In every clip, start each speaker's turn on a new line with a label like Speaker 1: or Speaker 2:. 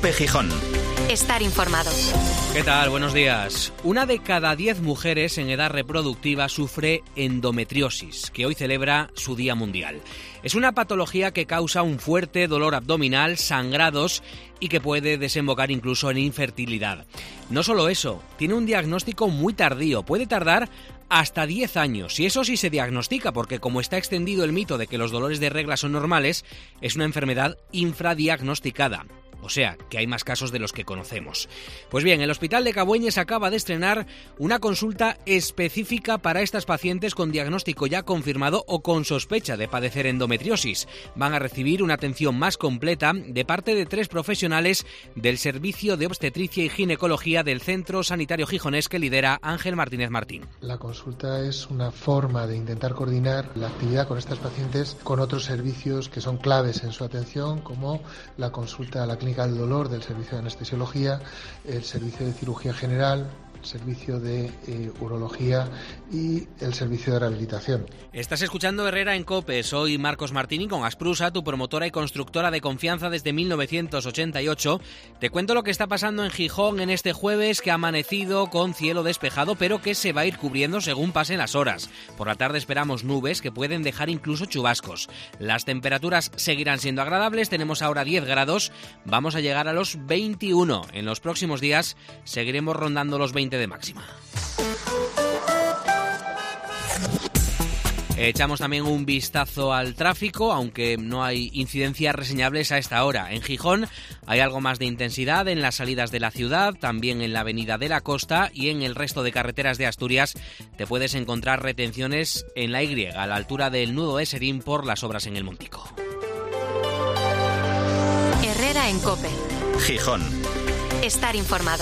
Speaker 1: COPE Gijón.
Speaker 2: Estar informado.
Speaker 3: ¿Qué tal? Buenos días. 1 de cada 10 mujeres en edad reproductiva sufre endometriosis, que hoy celebra su Día Mundial. Es una patología que causa un fuerte dolor abdominal, sangrados y que puede desembocar incluso en infertilidad. No solo eso, tiene un diagnóstico muy tardío, puede tardar hasta 10 años, y eso sí se diagnostica, porque como está extendido el mito de que los dolores de regla son normales, es una enfermedad infradiagnosticada. O sea, que hay más casos de los que conocemos. Pues bien, el Hospital de Cabueñes acaba de estrenar una consulta específica para estas pacientes con diagnóstico ya confirmado o con sospecha de padecer endometriosis. Van a recibir una atención más completa de parte de 3 profesionales del Servicio de Obstetricia y Ginecología del Centro Sanitario Gijonés que lidera Ángel Martínez Martín.
Speaker 4: La consulta es una forma de intentar coordinar la actividad con estas pacientes con otros servicios que son claves en su atención, como la consulta a la clínica del dolor del servicio de anestesiología, el servicio de cirugía general, el servicio de urología y el servicio de rehabilitación.
Speaker 3: Estás escuchando Herrera en COPE. Soy Marcos Martini con Asprusa, tu promotora y constructora de confianza desde 1988. Te cuento lo que está pasando en Gijón en este jueves, que ha amanecido con cielo despejado, pero que se va a ir cubriendo según pasen las horas. Por la tarde esperamos nubes que pueden dejar incluso chubascos. Las temperaturas seguirán siendo agradables. Tenemos ahora 10 grados. Vamos a llegar a los 21. En los próximos días seguiremos rondando los 20 de máxima. Echamos también un vistazo al tráfico, aunque no hay incidencias reseñables a esta hora. En Gijón hay algo más de intensidad en las salidas de la ciudad, también en la avenida de la Costa, y en el resto de carreteras de Asturias te puedes encontrar retenciones en la Y, a la altura del nudo de Serín por las obras en el Montico.
Speaker 2: Herrera en COPE.
Speaker 1: Gijón.
Speaker 2: Estar informado.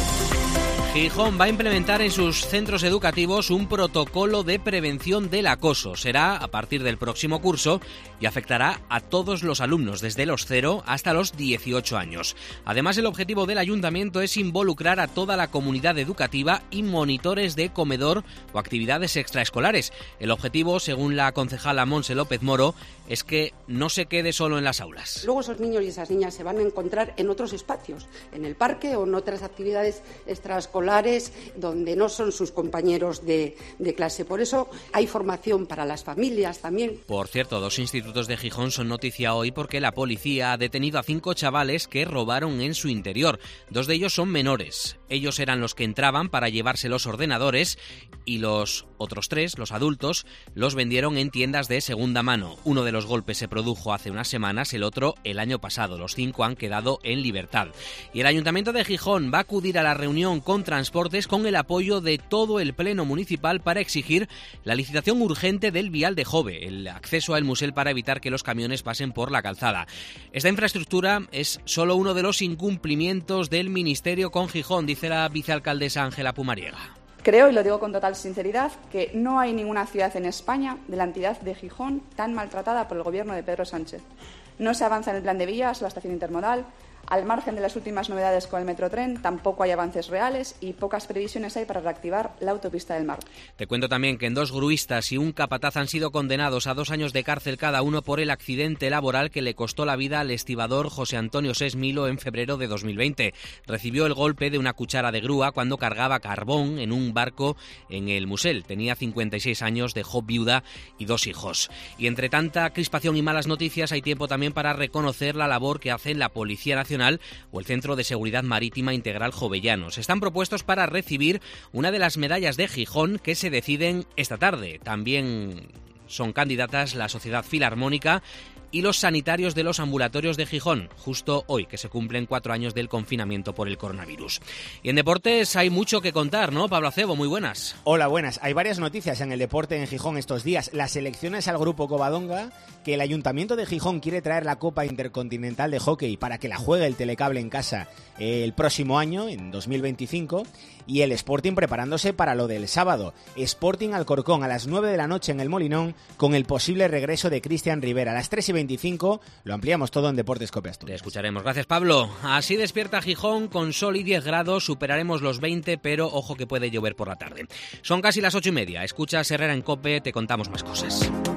Speaker 3: Gijón va a implementar en sus centros educativos un protocolo de prevención del acoso. Será a partir del próximo curso y afectará a todos los alumnos, desde los 0 hasta los 18 años. Además, el objetivo del ayuntamiento es involucrar a toda la comunidad educativa y monitores de comedor o actividades extraescolares. El objetivo, según la concejala Montse López Moro, es que no se quede solo en las aulas.
Speaker 5: Luego esos niños y esas niñas se van a encontrar en otros espacios, en el parque o en otras actividades extraescolares donde no son sus compañeros de clase. Por eso hay formación para las familias también.
Speaker 3: Por cierto, 2 institutos de Gijón son noticia hoy porque la policía ha detenido a 5 chavales que robaron en su interior. 2 de ellos son menores. Ellos eran los que entraban para llevarse los ordenadores y los otros 3, los adultos, los vendieron en tiendas de segunda mano. Uno de los golpes se produjo hace unas semanas, el otro el año pasado. Los 5 han quedado en libertad. Y el Ayuntamiento de Gijón va a acudir a la reunión con Transportes con el apoyo de todo el Pleno Municipal para exigir la licitación urgente del vial de Jove, el acceso al Musel para evitar que los camiones pasen por la calzada. Esta infraestructura es solo uno de los incumplimientos del Ministerio con Gijón, dice la vicealcaldesa Ángela Pumariega.
Speaker 6: Creo, y lo digo con total sinceridad, que no hay ninguna ciudad en España de la entidad de Gijón tan maltratada por el gobierno de Pedro Sánchez. No se avanza en el plan de vías, la estación intermodal. Al margen de las últimas novedades con el Metrotren, tampoco hay avances reales y pocas previsiones hay para reactivar la autopista del Mar.
Speaker 3: Te cuento también que 2 gruistas y un capataz han sido condenados a 2 años de cárcel cada uno por el accidente laboral que le costó la vida al estibador José Antonio Sesmilo en febrero de 2020. Recibió el golpe de una cuchara de grúa cuando cargaba carbón en un barco en el Musel. Tenía 56 años, dejó viuda y 2 hijos. Y entre tanta crispación y malas noticias hay tiempo también para reconocer la labor que hace la Policía Nacional o el Centro de Seguridad Marítima Integral Jovellanos. Están propuestos para recibir una de las medallas de Gijón que se deciden esta tarde. También son candidatas la Sociedad Filarmónica y los sanitarios de los ambulatorios de Gijón, justo hoy, que se cumplen 4 años del confinamiento por el coronavirus. Y en deportes hay mucho que contar, ¿no? Pablo Acebo, muy buenas.
Speaker 7: Hola, buenas. Hay varias noticias en el deporte en Gijón estos días. Las elecciones al Grupo Covadonga, que el Ayuntamiento de Gijón quiere traer la Copa Intercontinental de Hockey para que la juegue el Telecable en casa el próximo año, en 2025, y el Sporting preparándose para lo del sábado. Sporting Alcorcón a las 9 de la noche en el Molinón, con el posible regreso de Cristian Rivera. A las 3:25 lo ampliamos todo en Deportes COPE Asturias.
Speaker 3: Te escucharemos. Gracias, Pablo. Así despierta Gijón con sol y 10 grados. Superaremos los 20, pero ojo que puede llover por la tarde. Son casi las 8:30. Escuchas Herrera en COPE, te contamos más cosas.